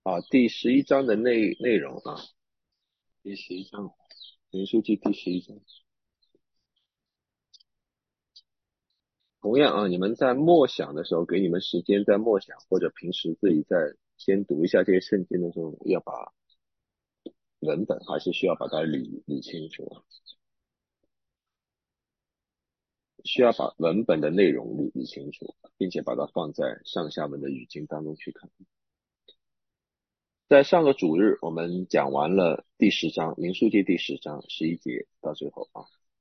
第11章的内容第十一章，民数记第11章。同样你们在默想的时候，给你们时间在默想，或者平时自己在先读一下这些圣经的时候，要把文本还是需要把它理清楚，需要把文本的内容理清楚，并且把它放在上下文的语境当中去看。在上个主日，我们讲完了第10章，民数记第10章11节到最后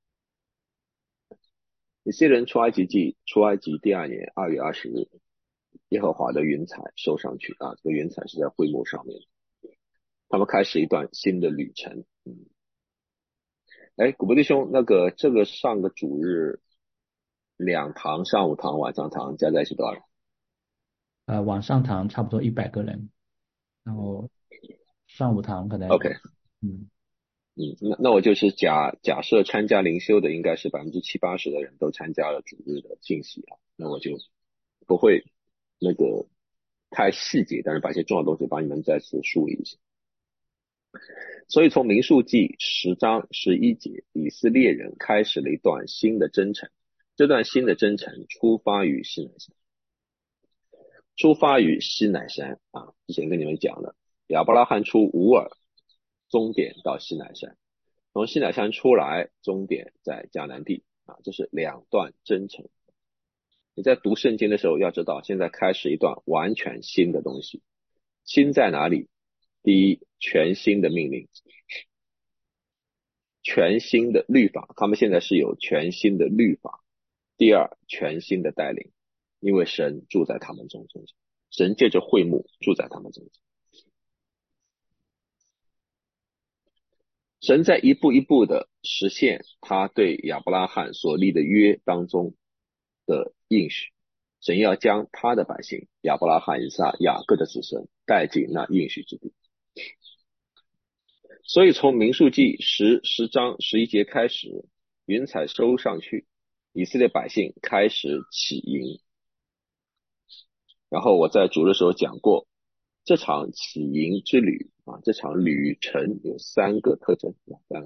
以色列人出埃及第2年2月20日，耶和华的云彩收上去这个云彩是在会幕上面，他们开始一段新的旅程。古伯弟兄，这个上个主日2堂，上午堂、晚上堂加在一起多少人晚上堂差不多100个人，然后上午堂可能 ？OK， 嗯那我就是假设参加灵修的应该是70-80%的人都参加了主日的信息那我就不会那个太细节，但是把一些重要的东西帮你们再次梳理一下。所以从民数记10章11节，以色列人开始了一段新的征程。这段新的征程出发于西乃山之前跟你们讲了，亚伯拉罕出乌尔，终点到西乃山，从西乃山出来，终点在迦南地这是2段征程。你在读圣经的时候要知道，现在开始一段完全新的东西。新在哪里？第一，全新的命令，全新的律法，他们现在是有全新的律法。第二，全新的带领，因为神住在他们中间，神借着会幕住在他们中间。神在一步一步的实现他对亚伯拉罕所立的约当中的应许。神要将他的百姓亚伯拉罕、以撒、雅各的子孙带进那应许之地。所以从民数记10章11节开始，云彩收上去，以色列百姓开始起营。然后我在主的时候讲过，这场起营之旅这场旅程有3个特征，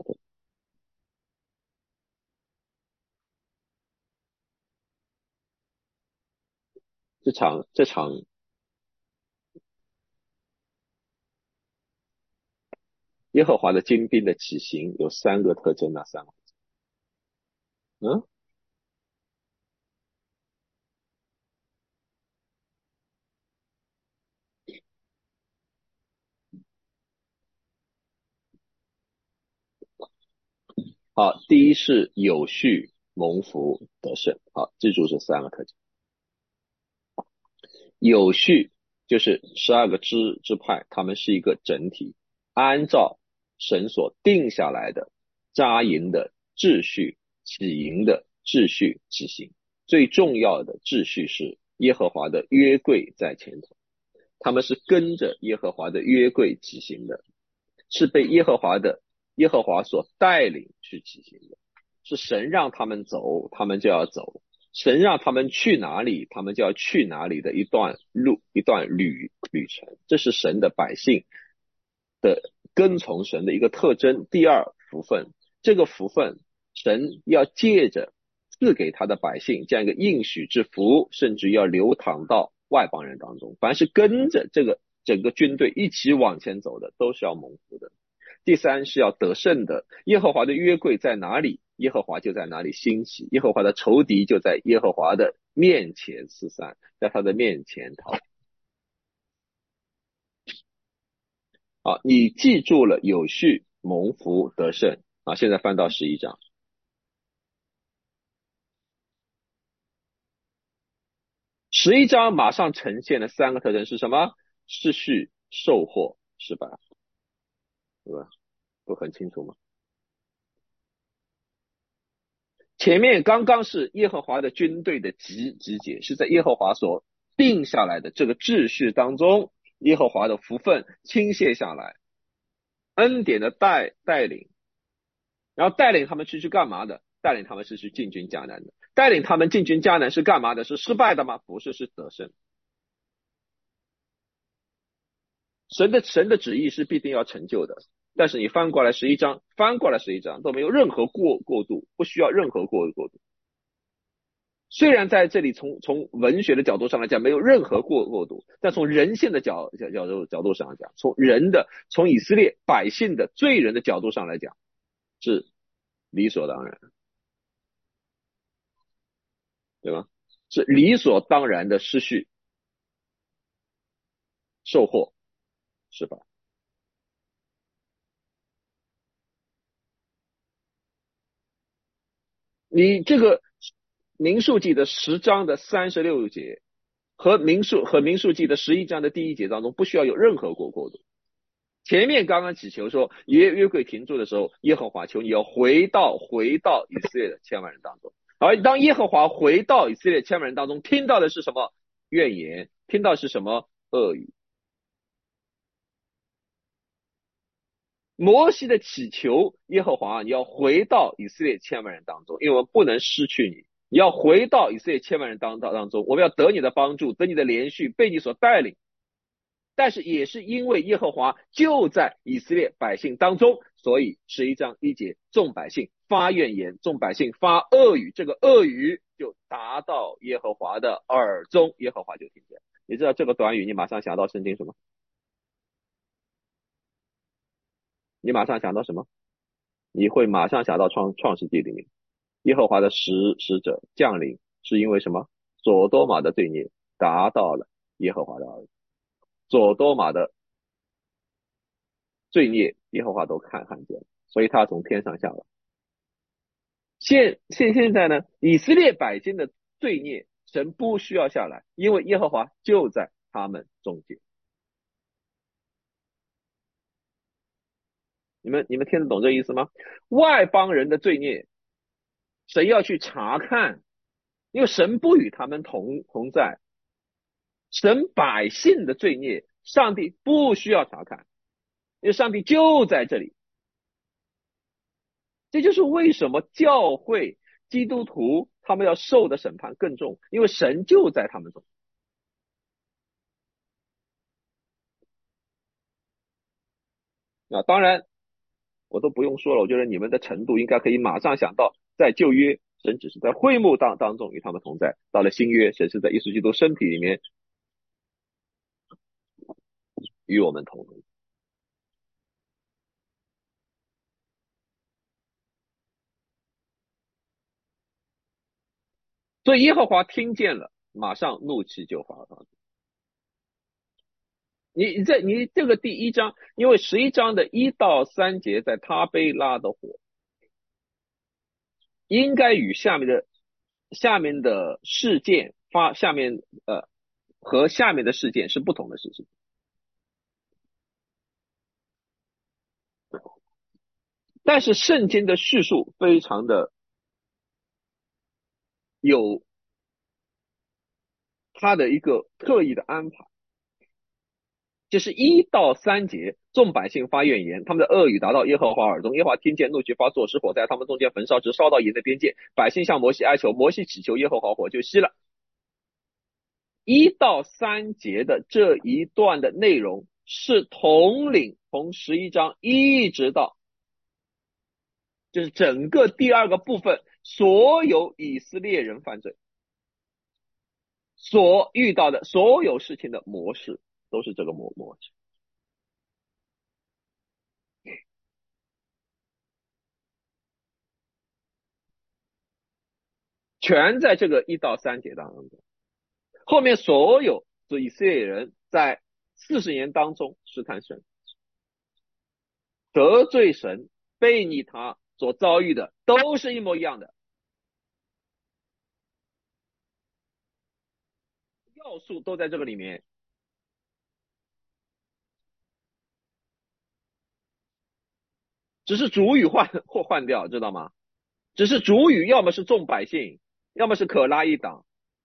这场耶和华的精兵的起行有3个特征，哪3个？嗯，好，第一是有序、蒙福、得胜。好，记住这3个特征。有序就是12个支派，他们是一个整体，按照神所定下来的扎营的秩序、起营的秩序起行。最重要的秩序是耶和华的约柜在前头，他们是跟着耶和华的约柜起行的，是被耶和华所带领去起行的，是神让他们走，他们就要走。神让他们去哪里，他们就要去哪里的一段路，一段旅程。这是神的百姓的跟从神的一个特征。第二，福分，这个福分神要借着赐给他的百姓这样一个应许之福，甚至要流淌到外邦人当中。凡是跟着这个整个军队一起往前走的，都是要蒙福的。第三是要得胜的，耶和华的约柜在哪里，耶和华就在哪里兴起，耶和华的仇敌就在耶和华的面前四散，在他的面前逃。你记住了有序、蒙福、得胜现在翻到11章。11章马上呈现的3个特征是什么？秩序、受获、失败，对吧？不很清楚吗？前面刚刚是耶和华的军队的集结，是在耶和华所定下来的这个秩序当中，耶和华的福分倾泻下来，恩典的带领，然后带领他们去干嘛的？带领他们是去进军迦南的。带领他们进军迦南是干嘛的？是失败的吗？不是，是得胜。 神的旨意是必定要成就的。但是你翻过来11章都没有任何过渡，不需要任何过渡。虽然在这里从文学的角度上来讲没有任何过渡，但从人性的角度上来讲，从以色列百姓的罪人的角度上来讲，是理所当然，对吧？是理所当然的失去受祸，是吧？你这个民数记的10章的36节和民数记的11章的第1节当中不需要有任何过渡。前面刚刚祈求说约柜停住的时候，耶和华求你要回到以色列的千万人当中。而当耶和华回到以色列千万人当中，听到的是什么怨言？听到是什么恶语？摩西的祈求，耶和华你要回到以色列千万人当中，因为我们不能失去你。你要回到以色列千万人当中，我们要得你的帮助，得你的连续，被你所带领。但是也是因为耶和华就在以色列百姓当中，所以11章1节，众百姓发怨言，众百姓发恶语，这个恶语就达到耶和华的耳中，耶和华就听见。你知道这个短语，你马上想到圣经什么？你马上想到什么？你会马上想到创世纪里面，耶和华的使者降临，是因为什么？索多玛的罪孽达到了耶和华的耳中，索多玛的罪孽，耶和华都看见了，所以他从天上下来。现在呢，以色列百姓的罪孽，神不需要下来，因为耶和华就在他们中间。你们听得懂这意思吗？外邦人的罪孽，神要去查看，因为神不与他们同在。神百姓的罪孽，上帝不需要查看，因为上帝就在这里。这就是为什么教会基督徒他们要受的审判更重，因为神就在他们中。当然我都不用说了，我觉得你们的程度应该可以马上想到，在旧约神只是在会幕当中与他们同在，到了新约神是在耶稣基督身体里面与我们同在。所以耶和华听见了，马上怒气就发了。你这个第1章，因为11章的1到3节在他贝拉的火，应该与下面的事件和下面的事件是不同的事情。但是圣经的叙述非常的有他的一个特意的安排，就是1到3节，众百姓发怨言，他们的恶语达到耶和华耳中，耶和华听见，怒气发作，使火在他们中间焚烧，直烧到营的边界。百姓向摩西哀求，摩西祈求耶和华，火就熄了。1到3节的这一段的内容是统领从11章一直到，就是整个第2个部分，所有以色列人犯罪所遇到的所有事情的模式，都是这个模式，全在这个1到3节当中。后面所有的以色列人在40年当中试探神，得罪神，背逆他所遭遇的都是一模一样的，要素都在这个里面。只是主语换掉，知道吗？只是主语要么是众百姓，要么是可拉一党，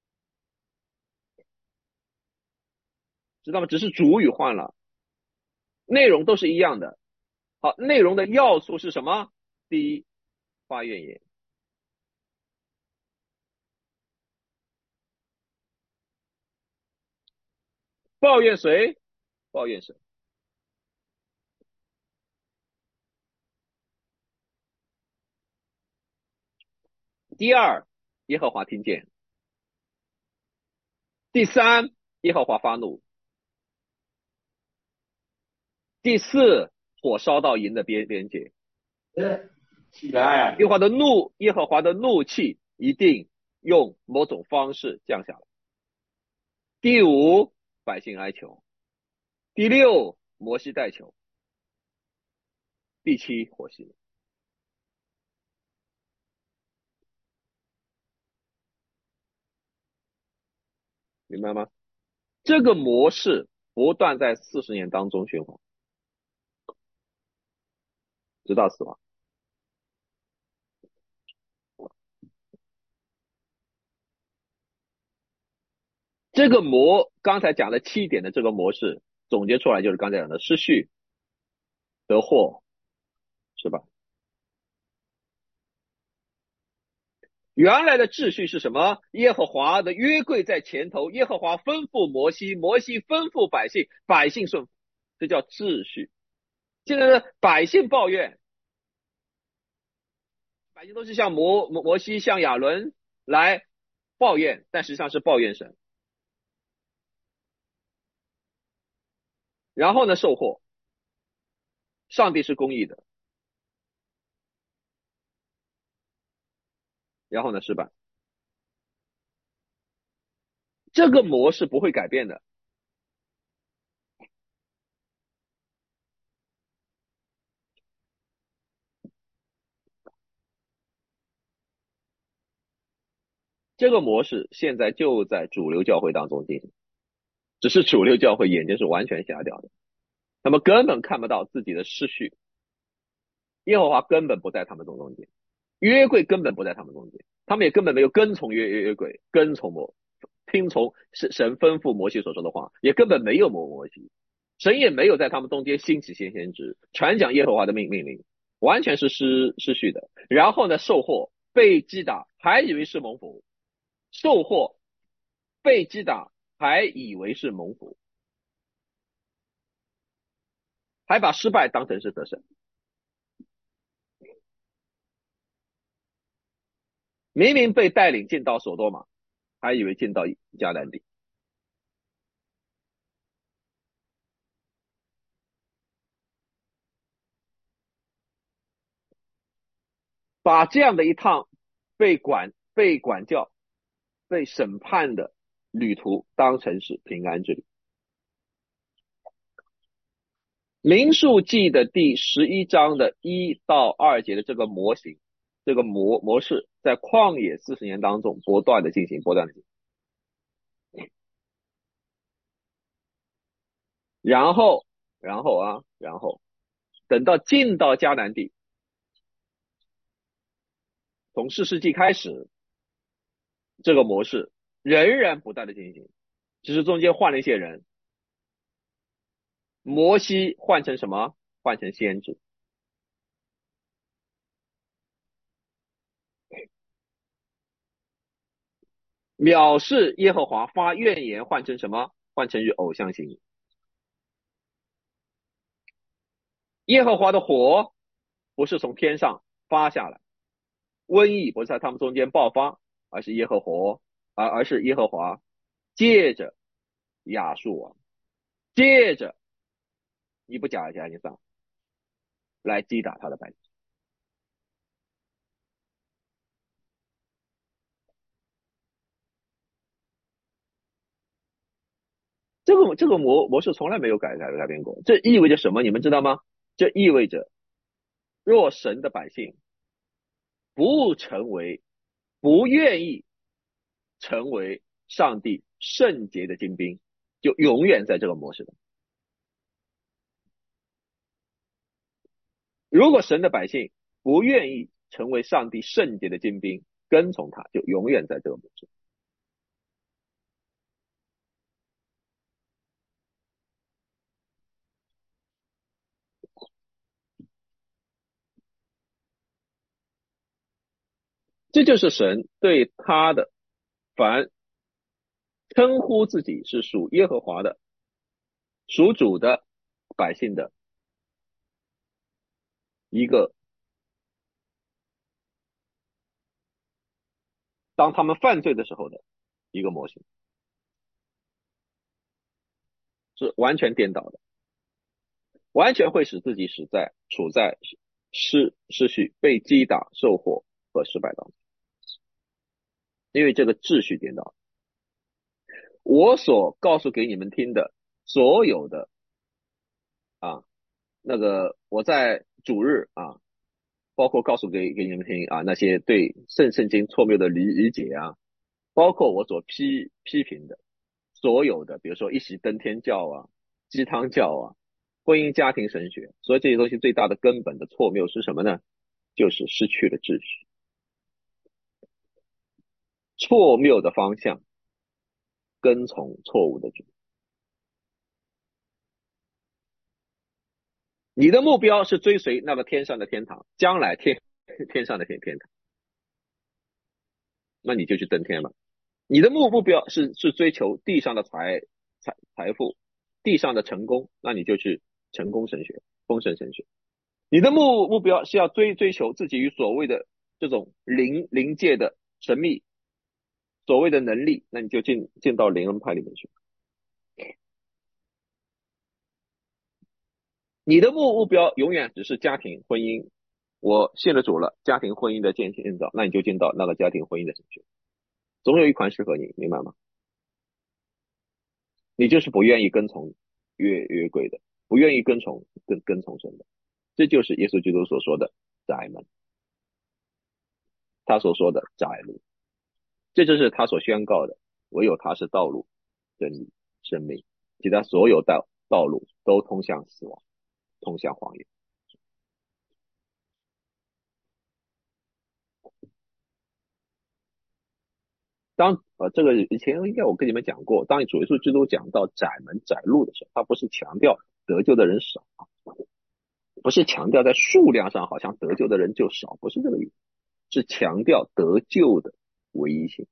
知道吗？只是主语换了，内容都是一样的。好，内容的要素是什么？第一，发怨言。抱怨谁？抱怨神。 第二，耶和华听见；第三，耶和华发怒；第四，火烧到营的边界。耶和华的怒气一定用某种方式降下来。第五，百姓哀求；第六，摩西代求；第七，火熄。明白吗？这个模式不断在40年当中循环，直到死亡。刚才讲的7点的这个模式总结出来就是刚才讲的失序、得祸，是吧？原来的秩序是什么？耶和华的约柜在前头，耶和华吩咐摩西，摩西吩咐百姓，百姓顺服，这叫秩序。现在呢，百姓抱怨，百姓都是向摩西、向亚伦来抱怨，但实际上是抱怨神。然后呢，受祸，上帝是公义的。然后呢，失败。这个模式不会改变的。这个模式现在就在主流教会当中进行，只是主流教会眼睛是完全瞎掉的，他们根本看不到自己的失序，耶和华根本不在他们中间，约柜根本不在他们中间，他们也根本没有跟从约柜，听从神吩咐摩西所说的话，也根本没有摩西，神也没有在他们中间兴起先知，传讲耶和华的命令，完全是失序的。然后呢，受祸被击打，还以为是蒙福，受祸被击打，还以为是蒙福，还把失败当成是得胜。明明被带领进到索多玛，还以为进到迦南地。把这样的一趟被管教、被审判的旅途当成是平安之旅。民数记的第11章的1到2节的这个模型，这个模式，在旷野40年当中不断的进行。然后等到进到迦南地，从士师记开始，这个模式仍然不断的进行，只是中间换了一些人。摩西换成什么？换成先知。藐视耶和华发怨言换成什么？换成与偶像行。耶和华的火不是从天上发下来，瘟疫不是在他们中间爆发，而是耶和华借着亚述王，借着尼布甲尼撒来击打他的百姓。这个模式从来没有改变过。这意味着什么？你们知道吗？这意味着若神的百姓不愿意成为上帝圣洁的精兵，就永远在这个模式的。如果神的百姓不愿意成为上帝圣洁的精兵，跟从他，就永远在这个模式。这就是神对他的凡称呼自己是属耶和华的、属主的百姓的一个当他们犯罪的时候的一个模型，是完全颠倒的，完全会使自己处在失去被击打、受祸和失败当中，因为这个秩序颠倒。我所告诉给你们听的所有的啊，那个我在主日啊，包括告诉给你们听啊，那些对圣经错谬的理解啊，包括我所批评的所有的，比如说一席登天教啊、鸡汤教啊、婚姻家庭神学，所以这些东西最大的根本的错谬是什么呢？就是失去了秩序，错谬的方向，跟从错误的主。你的目标是追随那个天上的天堂，将来天上的天堂，那你就去登天吧。你的目标是追求地上的财富，地上的成功，那你就去成功神学、丰盛神学。你的目标是要追求自己与所谓的这种灵界的神秘，所谓的能力，那你就进到灵恩派里面去。你的目标永远只是家庭婚姻，我信了主了，家庭婚姻的建造，那你就进到那个家庭婚姻的神学，总有一款适合你，明白吗？你就是不愿意跟从约柜的，不愿意跟从神的，这就是耶稣基督所说的窄门，他所说的窄路，这就是他所宣告的，唯有他是道路、真理、生命，其他所有道路都通向死亡，通向荒野。这个以前应该我跟你们讲过，当主耶稣基督讲到窄门窄路的时候，他不是强调得救的人少，不是强调在数量上好像得救的人就少，不是这个意思，是强调得救的唯一性。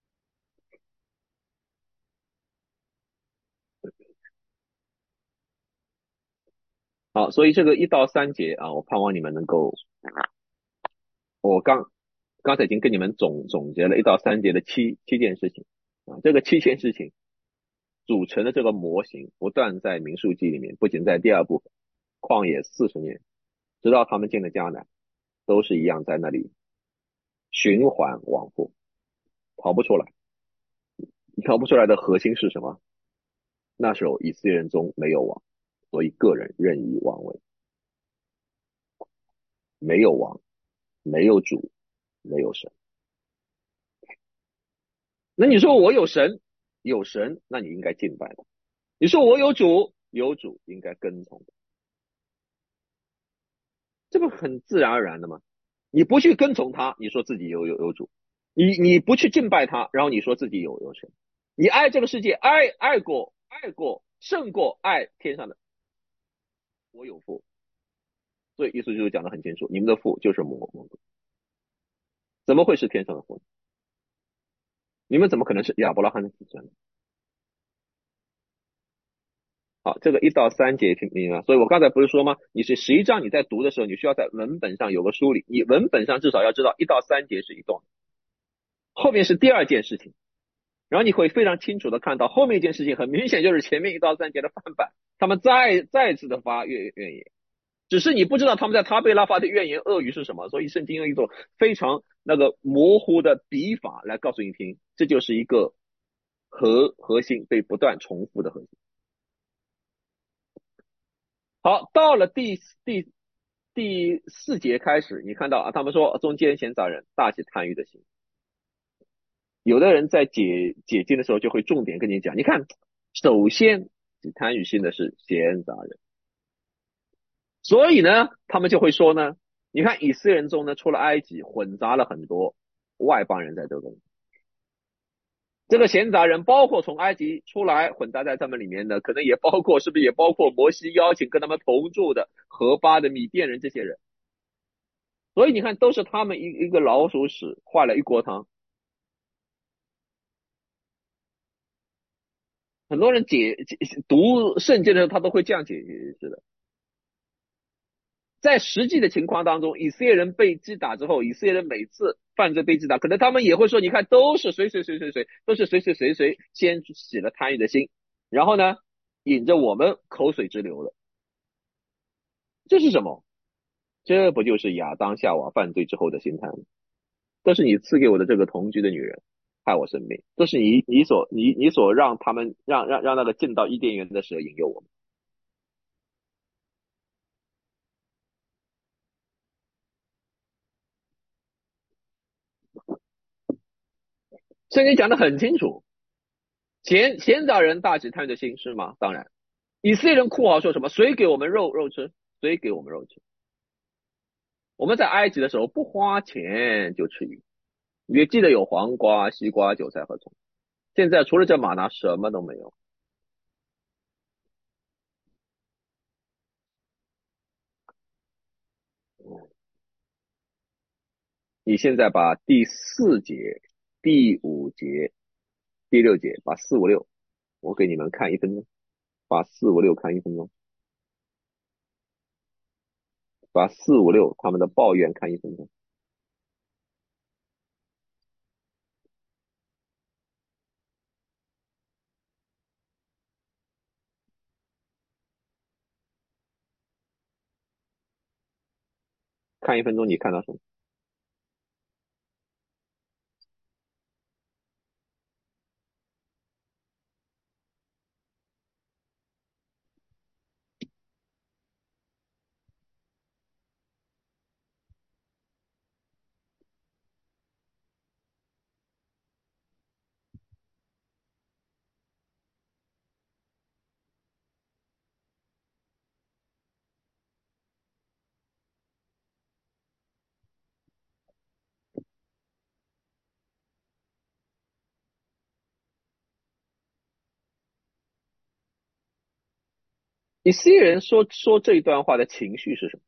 好，所以这个1到3节啊，我盼望你们能够，我刚才已经跟你们总结了1到3节的七件事情啊，这个7件事情组成的这个模型，不断在民数记里面，不仅在第二部分旷野40年，直到他们进了迦南，都是一样在那里循环往复，逃不出来。逃不出来的核心是什么？那时候以色列人中没有王，所以个人任意妄为，没有王，没有主，没有神。那你说我有神，有神，那你应该敬拜他。你说我有主，有主应该跟从的，这不很自然而然的吗？你不去跟从他，你说自己有主；你不去敬拜他，然后你说自己有神。你爱这个世界，爱过胜过爱天上的。我有父，所以耶稣就讲得很清楚，你们的父就是魔鬼，怎么会是天上的父呢？你们怎么可能是亚伯拉罕的子孙呢？好，这个1到3节听明白吗？所以我刚才不是说吗？你是11章你在读的时候，你需要在文本上有个梳理，你文本上至少要知道1到3节是一段，后面是第二件事情，然后你会非常清楚的看到后面一件事情，很明显就是前面1到3节的翻版，他们再次的发怨言，只是你不知道他们在他贝拉发的怨言恶语是什么，所以圣经用一种非常那个模糊的笔法来告诉你听，这就是一个核心被不断重复的核心。好，到了第4节开始，你看到啊，他们说中间闲杂人大起贪欲的心。有的人在解经的时候就会重点跟你讲，你看，首先起贪欲心的是闲杂人，所以呢，他们就会说呢，你看以色列人中呢，除了埃及，混杂了很多外邦人在这中。这个闲杂人包括从埃及出来混杂在他们里面的，可能也包括是不是也包括摩西邀请跟他们同住的河巴的米甸人这些人。所以你看，都是他们一个老鼠屎坏了一锅汤。很多人读圣经的时候，他都会这样解释的。 在实际的情况当中，以色列人被击打之后，以色列人每次犯罪被击打，可能他们也会说，你看都是谁，都是谁先起了贪欲的心，然后呢，引着我们口水直流了。这是什么？这不就是亚当夏娃犯罪之后的心态吗？都是你赐给我的这个同居的女人害我生命，都是你所让他们让那个进到伊甸园的蛇引诱我们。圣经讲的很清楚，先找人大起贪欲的心是吗？当然，以色列人哭嚎说什么？谁给我们肉吃？谁给我们肉吃？我们在埃及的时候不花钱就吃鱼，也记得有黄瓜、西瓜、韭菜和葱。现在除了这玛拿什么都没有。你现在把第四节、第五节、第六节，把四五六，我给你们看1分钟，把四五六看1分钟，把四五六他们的抱怨看1分钟。看1分钟，你看到什么？以色列人说这一段话的情绪是什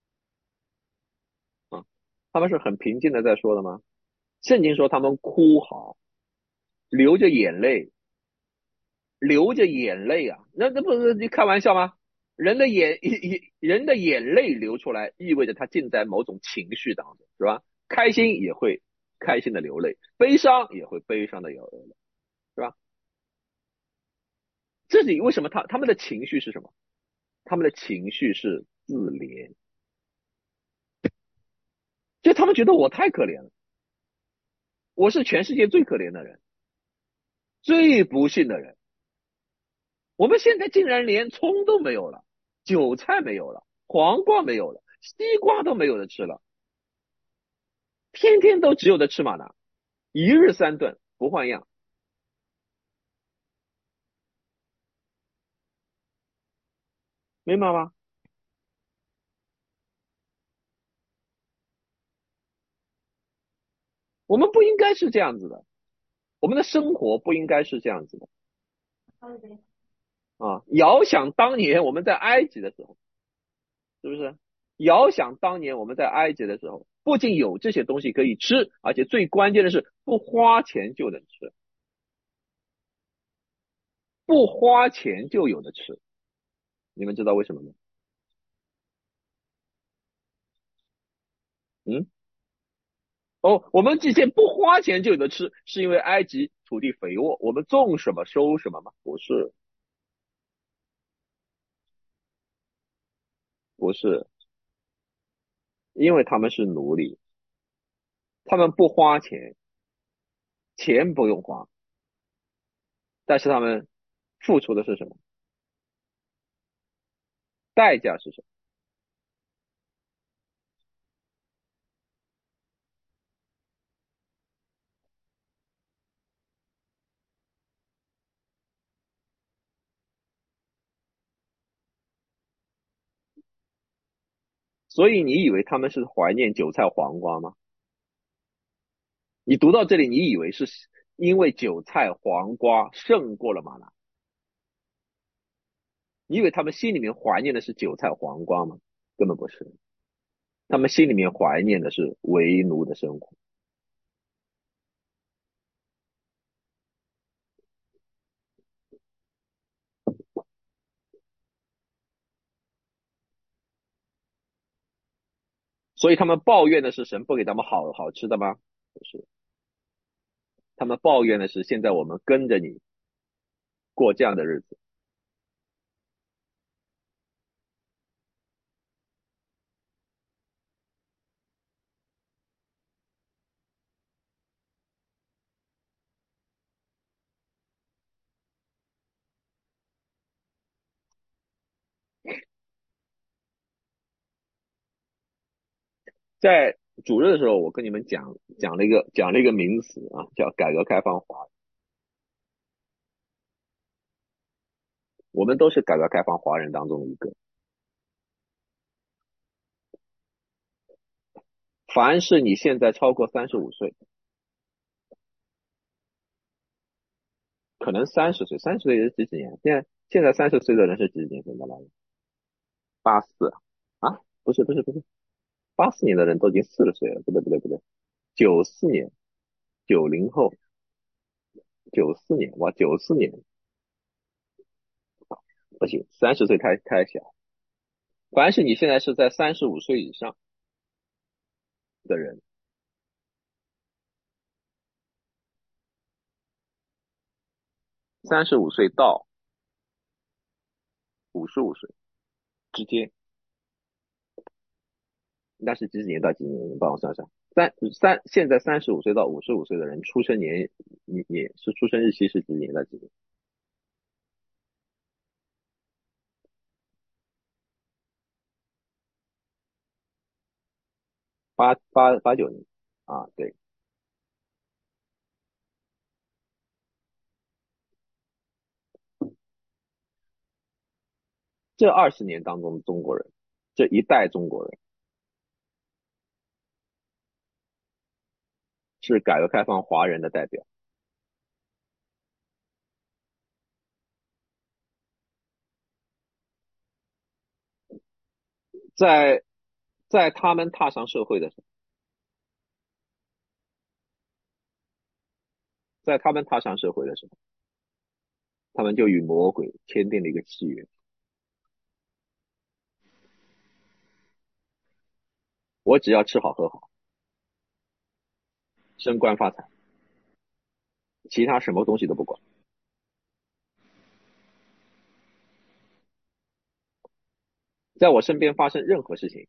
么啊？他们是很平静的在说的吗？圣经说他们哭嚎，流着眼泪，流着眼泪啊，那不是你开玩笑吗？人的眼泪流出来，意味着他浸在某种情绪当中，是吧？开心也会开心的流泪，悲伤也会悲伤的流泪，是吧？这里为什么他们的情绪是什么？他们的情绪是自怜，就他们觉得我太可怜了，我是全世界最可怜的人，最不幸的人。我们现在竟然连葱都没有了，韭菜没有了，黄瓜没有了，西瓜都没有的吃了，天天都只有的吃玛拿，一日三顿不换样，明白吗？我们不应该是这样子的，我们的生活不应该是这样子的啊！遥想当年我们在埃及的时候，是不是？遥想当年我们在埃及的时候，不仅有这些东西可以吃，而且最关键的是不花钱就能吃，不花钱就有的吃。你们知道为什么吗？嗯，哦，我们之前不花钱就有的吃，是因为埃及土地肥沃，我们种什么收什么吗？不是，不是，因为他们是奴隶，他们不花钱，钱不用花，但是他们付出的是什么？代价是什么？所以你以为他们是怀念韭菜黄瓜吗？你读到这里，你以为是因为韭菜黄瓜胜过了玛拿？你以为他们心里面怀念的是韭菜黄瓜吗？根本不是，他们心里面怀念的是为奴的生活。 所以他们抱怨的是神不给他们好好吃的吗？不是，他们抱怨的是现在我们跟着你过这样的日子。在主日的时候，我跟你们讲了一个名词啊，叫改革开放华人。我们都是改革开放华人当中的一个。凡是你现在超过35岁，可能30岁，30岁是几几年？现在30岁的人是几几年生的来着？84啊？不是，84年的人都已经40岁了，不对，94年，90后，94年，哇，94年不行，30岁太小。凡是你现在是在35岁以上的人，35岁到55岁之间，那是几几年到几几年？你帮我算算。现在35岁到55岁的人出生年，你是出生日期是几几年到几几年？89年啊，对，这20年当中的中国人，这一代中国人是改革开放华人的代表。在他们踏上社会的时候，在他们踏上社会的时候，他们就与魔鬼签订了一个契约：我只要吃好喝好，升官发财，其他什么东西都不管。在我身边发生任何事情，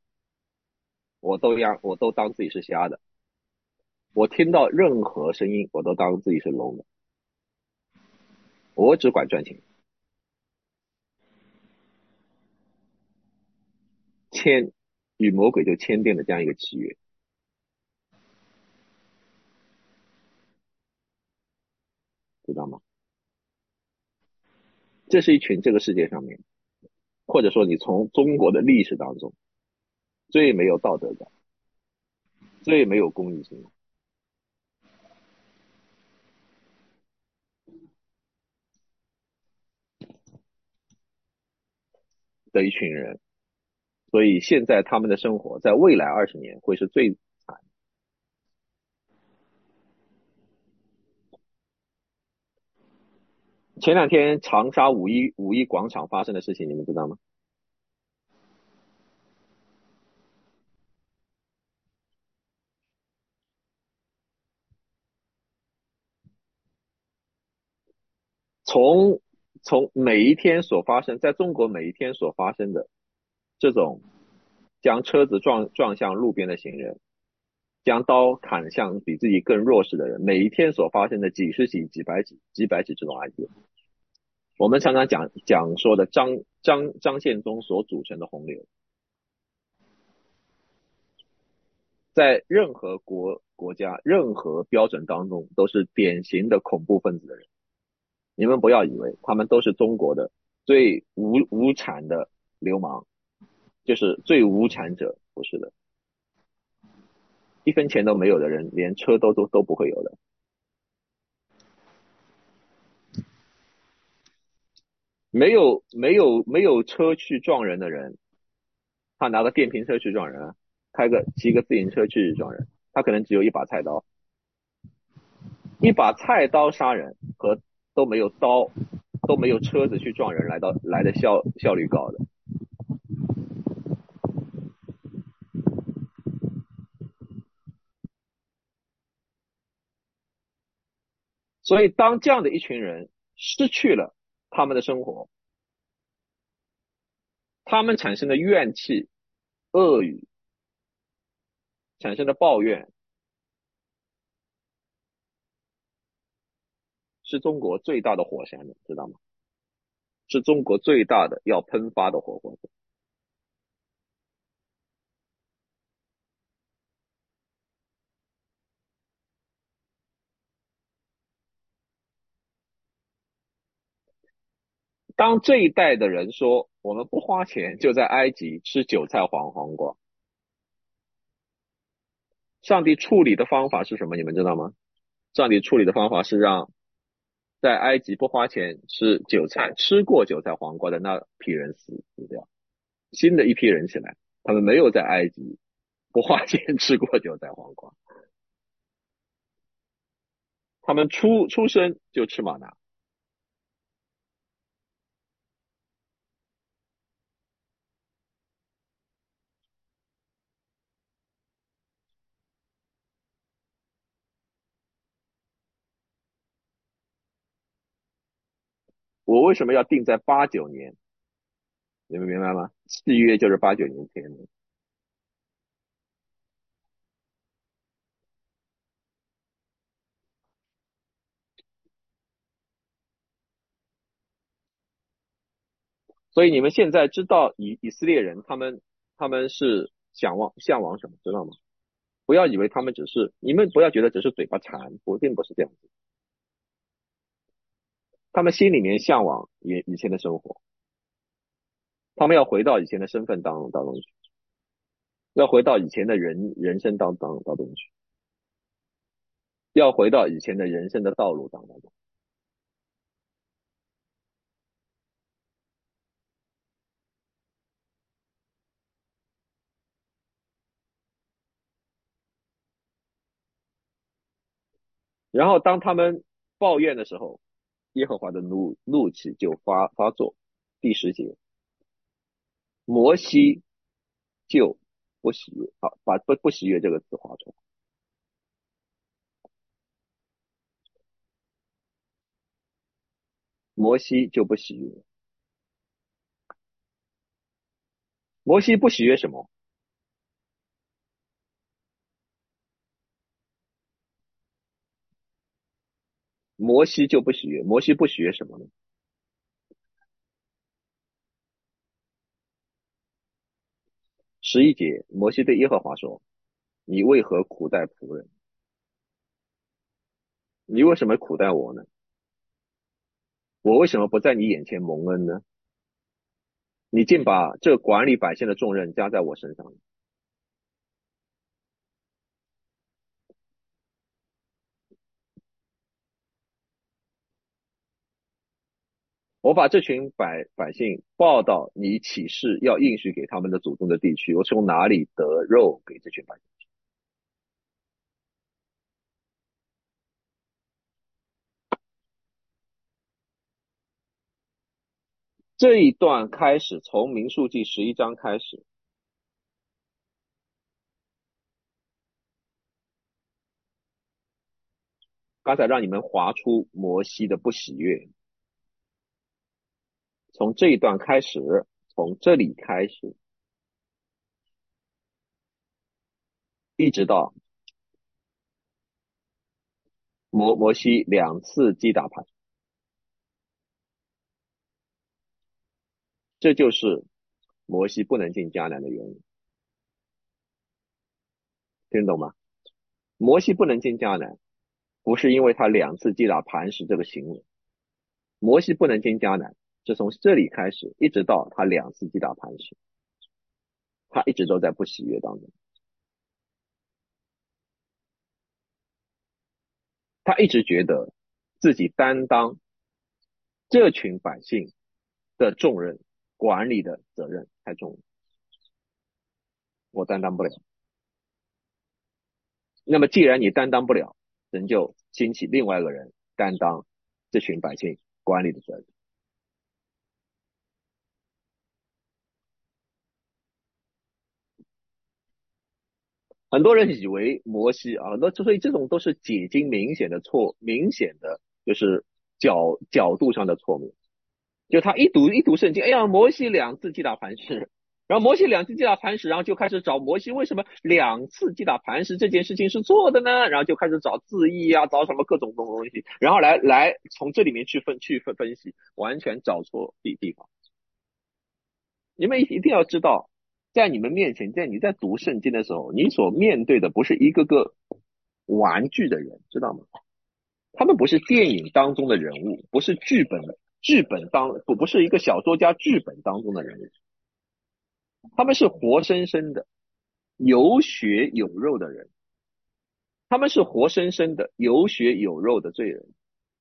我都当自己是瞎的。我听到任何声音，我都当自己是聋的。我只管赚钱，签与魔鬼就签订了这样一个契约，知道吗？这是一群这个世界上面，或者说你从中国的历史当中最没有道德感、最没有公益心的一群人。所以现在他们的生活，在未来20年会是最惨。前两天长沙五一广场发生的事情，你们知道吗？从每一天所发生，在中国每一天所发生的这种将车子撞向路边的行人，将刀砍向比自己更弱势的人，每一天所发生的几十起、几百起这种案件，我们常常讲说的张献忠所组成的洪流，在任何国家、任何标准当中都是典型的恐怖分子的人。你们不要以为他们都是中国的最无产的流氓，就是最无产者，不是的，一分钱都没有的人，连车都不会有的。没有车去撞人的人，他拿个电瓶车去撞人啊，骑个自行车去撞人，他可能只有一把菜刀，一把菜刀杀人和都没有刀都没有车子去撞人来的效率高的。 所以当这样的一群人失去了他们的生活，他们产生的怨气、恶语、产生的抱怨，是中国最大的火山，知道吗？是中国最大的要喷发的火山。当这一代的人说我们不花钱就在埃及吃韭菜黄瓜，上帝处理的方法是什么？你们知道吗？上帝处理的方法是让在埃及不花钱吃韭菜、吃过韭菜黄瓜的那批人死掉，新的一批人起来，他们没有在埃及不花钱吃过韭菜黄瓜，他们出生就吃玛纳。我为什么要定在89年？你们明白吗？契约就是89年签的。所以你们现在知道以色列人他们是向往什么，知道吗？不要以为他们只是，你们不要觉得只是嘴巴馋，并不是这样子。他们心里面向往以前的生活，他们要回到以前的身份当中去，要回到以前的人生当中去，要回到以前的人生的道路当中。然后当他们抱怨的时候，耶和华的怒气就发作。第10节，摩西就不喜悦。好，把不喜悦这个词划出来。摩西就不喜悦。摩西不喜悦什么？摩西就不喜悦。摩西不喜悦什么呢？11节，摩西对耶和华说：你为何苦待仆人？你为什么苦待我呢？我为什么不在你眼前蒙恩呢？你竟把这管理百姓的重任加在我身上。我把这群百姓抱到你起誓要应许给他们的祖宗的地区，我从哪里得肉给这群百姓？这一段开始，从民数记11章开始，刚才让你们划出摩西的不喜悦，从这一段开始，从这里开始，一直到摩西2次击打磐石，这就是摩西不能进迦南的原因，听懂吗？摩西不能进迦南，不是因为他2次击打磐石这个行为，摩西不能进迦南，是从这里开始，一直到他2次击打磐石，他一直都在不喜悦当中，他一直觉得自己担当这群百姓的重任，管理的责任太重了，我担当不了。那么既然你担当不了，人就兴起另外一个人担当这群百姓管理的责任。很多人以为摩西啊，那所以这种都是解经明显的错，明显的就是角度上的错误。就他一读圣经，哎呀，摩西两次击打磐石，然后摩西两次击打磐石，然后就开始找摩西为什么两次击打磐石这件事情是错的呢？然后就开始找字义啊，找什么各种东西，然后来从这里面去分析，完全找错地方。你们一定要知道，在你们面前，你在读圣经的时候，你所面对的不是一个个玩具的人，知道吗？他们不是电影当中的人物，不是不是一个小说家剧本当中的人物，他们是活生生的有血有肉的人，他们是活生生的有血有肉的罪人，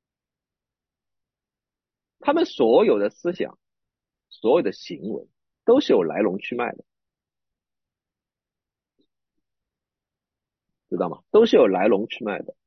他们所有的思想、所有的行为都是有来龙去脉的，知道吗？都是有来龙去脉的。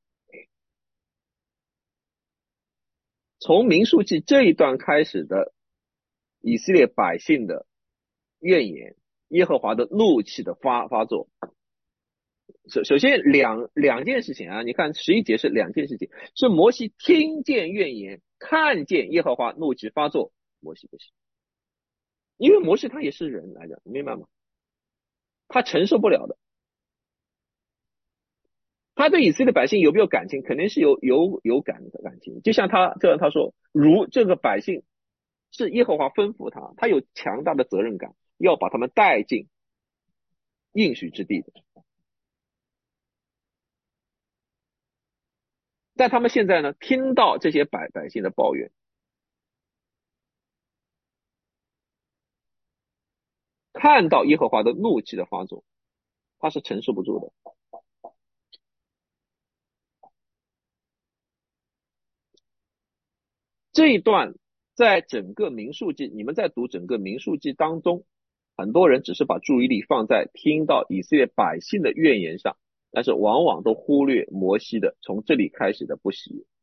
从民数记这一段开始的以色列百姓的怨言，耶和华的怒气的发作。首先两件事情啊，你看11节是两件事情，是摩西听见怨言，看见耶和华怒气发作，摩西不行，因为摩西他也是人来的，明白吗？他承受不了的。他对以色列百姓有没有感情？肯定是有感情。就像他说，如这个百姓是耶和华吩咐他，他有强大的责任感，要把他们带进应许之地的。但他们现在呢，听到这些百姓的抱怨，看到耶和华的怒气的发作，他是承受不住的。这一段在整个民数记，你们在读整个民数记当中，很多人只是把注意力放在听到以色列百姓的怨言上，但是往往都忽略摩西的从这里开始的不喜悦。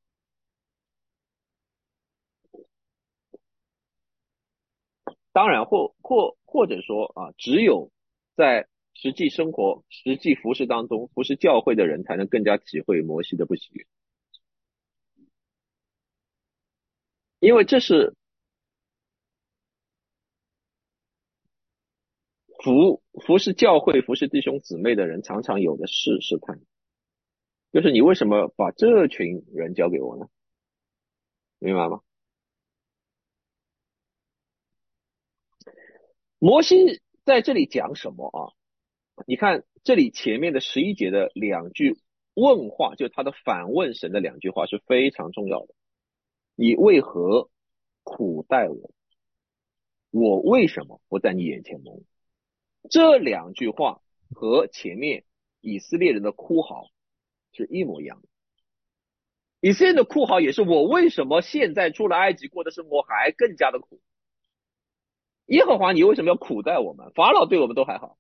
当然，或者说啊，只有在实际生活、实际服饰当中，服侍教会的人才能更加体会摩西的不喜悦，因为这是服侍教会、服侍弟兄姊妹的人常常有的试探，就是你为什么把这群人交给我呢？明白吗？摩西在这里讲什么啊？你看这里前面的11节的两句问话，就他的反问神的两句话是非常重要的。你为何苦待我？我为什么不在你眼前蒙？这两句话和前面以色列人的哭嚎是一模一样的。以色列的哭嚎也是我为什么现在出了埃及过的生活还更加的苦？耶和华，你为什么要苦待我们？法老对我们都还好，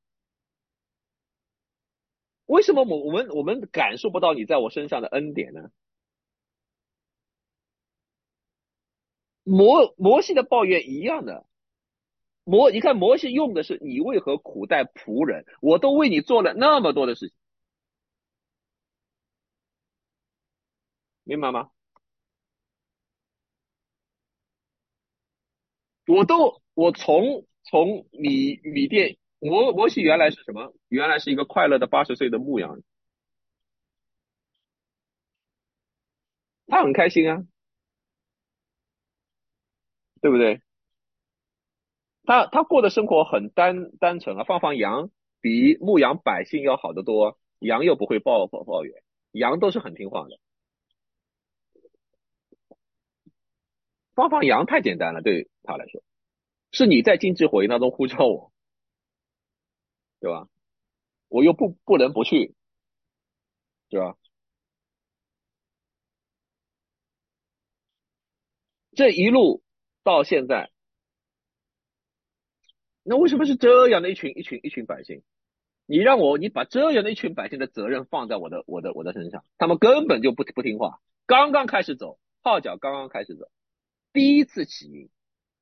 为什么我们感受不到你在我身上的恩典呢？摩西的抱怨一样的，你看摩西用的是你为何苦待仆人？我都为你做了那么多的事情，明白吗？我从米甸，摩西原来是什么？原来是一个快乐的80岁的牧羊人，他很开心啊，对不对？他过的生活很单纯啊，放羊比牧羊百姓要好得多，羊又不会抱怨，羊都是很听话的。放羊太简单了，对他来说，是你在禁止火焰当中呼召我，对吧？我又不能不去，是吧？这一路到现在，那为什么是这样的一群百姓？你把这样的一群百姓的责任放在我的身上，他们根本就不听话，刚刚开始走，号角刚刚开始走，第一次起义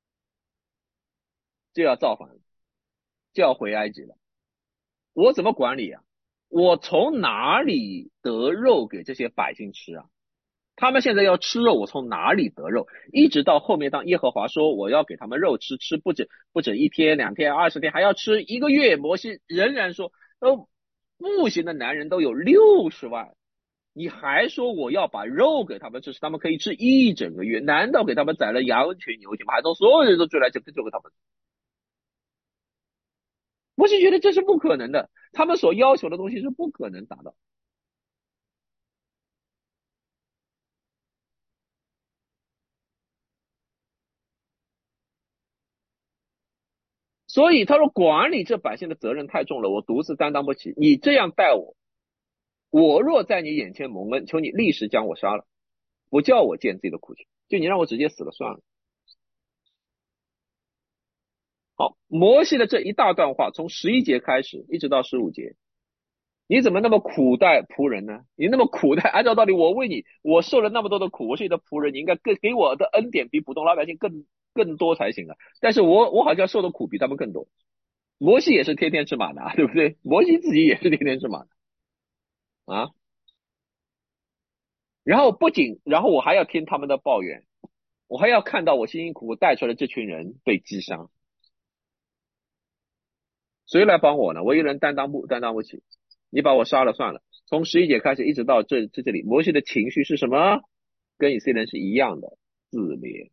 就要造反，就要回埃及了，我怎么管理啊？我从哪里得肉给这些百姓吃啊？ 他们现在要吃肉，我从哪里得肉？一直到后面，当耶和华说我要给他们肉吃，吃不止一天、两天、20天，还要吃1个月。摩西仍然说，步行的男人都有60万，你还说我要把肉给他们吃，使他们可以吃一整个月？难道给他们宰了羊群、牛群，还从所有人都追来就给他们？摩西觉得这是不可能的，他们所要求的东西是不可能达到。所以他说管理这百姓的责任太重了，我独自担当不起。你这样待我，我若在你眼前蒙恩，求你立时将我杀了，不叫我见自己的苦情，就你让我直接死了算了。好，摩西的这一大段话从11节开始一直到15节，你怎么那么苦待仆人呢？你那么苦待，按照道理我为你，我受了那么多的苦，我是你的仆人，你应该给我的恩典比普通老百姓更多才行啊。但是我好像受的苦比他们更多。摩西也是天天吃马的，对不对？摩西自己也是天天吃马的啊。然后我还要听他们的抱怨，我还要看到我辛辛苦苦带出来的这群人被击伤，谁来帮我呢？我一人担当不起，你把我杀了算了。从11节开始一直到这里，摩西的情绪是什么？跟以色列人是一样的，自怜。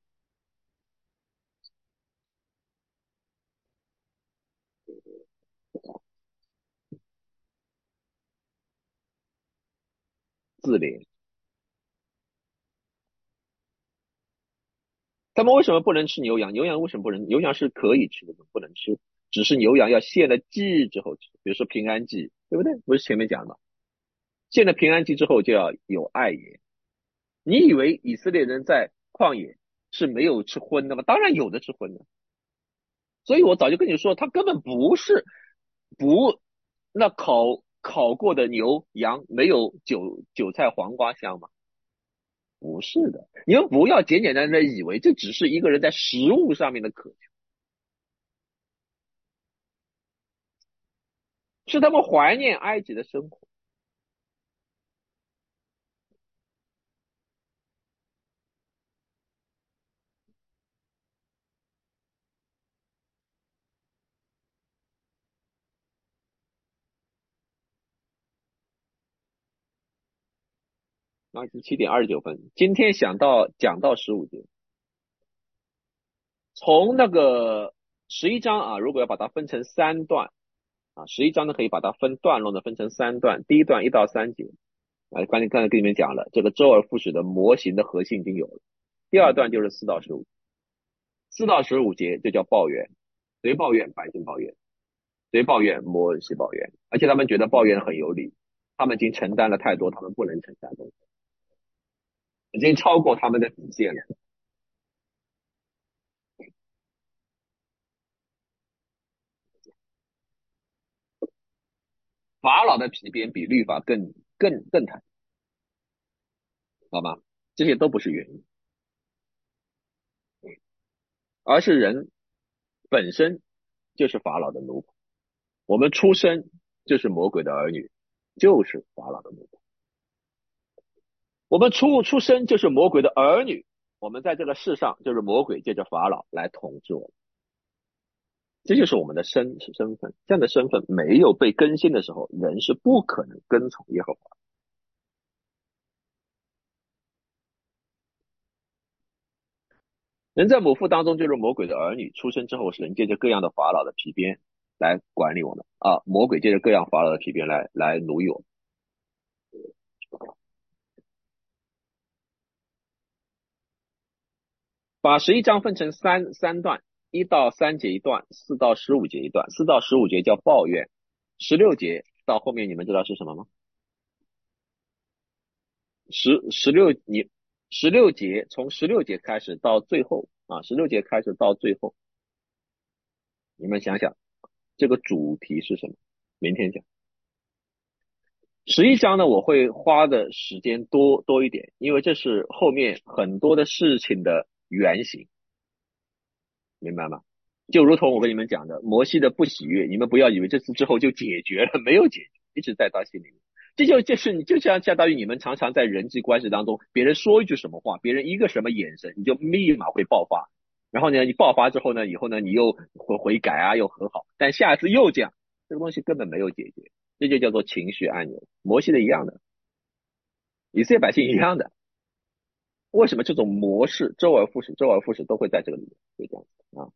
自怜。他们为什么不能吃牛羊？牛羊为什么不能？牛羊是可以吃的，不能吃，只是牛羊要献了祭之后吃，比如说平安祭，对不对？不是前面讲的吗？献了平安祭之后就要有爱耶。你以为以色列人在旷野是没有吃荤的吗？当然有的吃荤的。所以我早就跟你说，他根本不是不那烤过的牛羊没有韭菜黄瓜香吗？不是的，你们不要简简单单的以为这只是一个人在食物上面的渴求，是他们怀念埃及的生活。那是7:29，今天讲到15节，从那个11章啊，如果要把它分成3段啊，11章呢可以把它分段落的分成3段，第一段1到3节。刚才跟你们讲了，这个周而复始的模型的核心已经有了。第二段就是4到15，4到15节就叫抱怨，谁抱怨？百姓抱怨，谁抱怨？摩西抱怨，而且他们觉得抱怨很有理，他们已经承担了太多他们不能承担的东西，已经超过他们的底线了。法老的皮鞭比律法更弹，好吗？这些都不是原因，而是人本身就是法老的奴仆，我们出生就是魔鬼的儿女，就是法老的奴仆。我们出生就是魔鬼的儿女，我们在这个世上就是魔鬼借着法老来统治我们，这就是我们的身份。这样的身份没有被更新的时候，人是不可能跟从耶和华。人在母腹当中就是魔鬼的儿女，出生之后是人借着各样的法老的皮鞭来管理我们啊，魔鬼借着各样法老的皮鞭来奴役我们。把11章分成三段，1到3节一段，4到15节一段。4到15节叫抱怨，16节到后面你们知道是什么吗？16节从16节开始到最后啊，十六节开始到最后，你们想想这个主题是什么？明天讲。11章呢，我会花的时间多一点，因为这是后面很多的事情的原型，明白吗？就如同我跟你们讲的，摩西的不喜悦，你们不要以为这次之后就解决了，没有解决，一直在他心里面。 就是你就相当于你们常常在人际关系当中，别人说一句什么话，别人一个什么眼神，你就立马会爆发。然后呢，你爆发之后呢，以后呢，你又悔改啊，又和好，但下一次又这样，这个东西根本没有解决，这就叫做情绪按钮。摩西的一样的，以色列百姓一样的。为什么这种模式周而复始，周而复始都会在这个里面，就这样子啊？